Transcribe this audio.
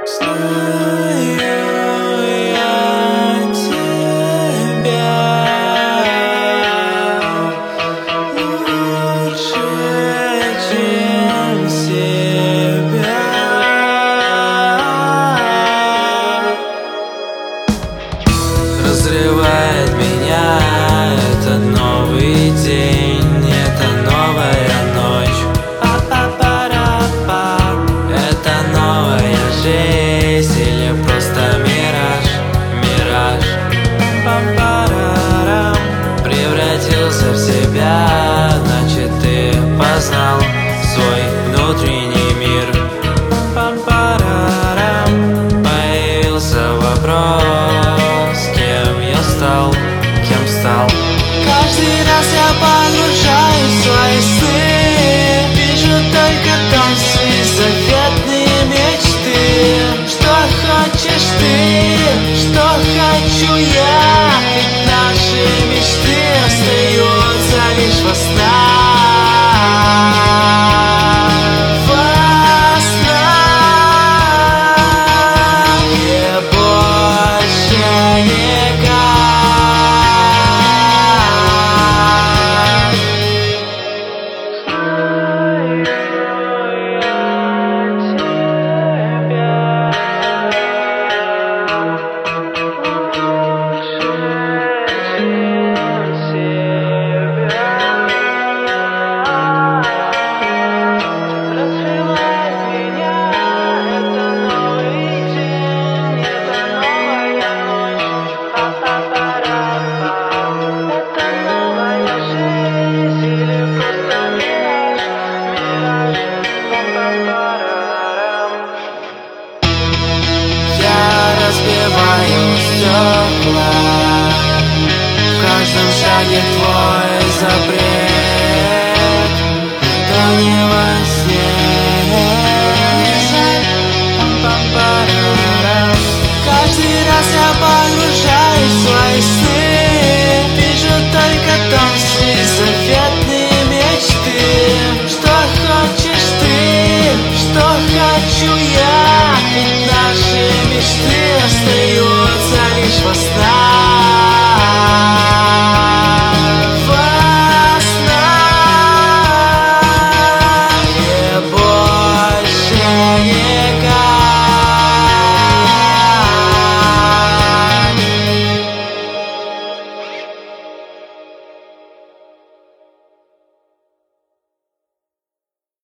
Знаю я тебя лучше, чем себя. Разрывает меня это новый день, это новая ночь. Это новая жизнь или просто мираж, мираж. Превратился в себя, значит ты познал свой внутренний мир. Появился вопрос, кем я стал, кем стал. Каждый раз я погружаюсь в свои сны, вижу только там свои заветные мечты. Что хочешь ты, что хочу я, ведь наши мечты остаются лишь во снах. Разбиваю стекла, в каждом шаге твой запрет. То не во сне. Каждый раз я погружаюсь в свои сны.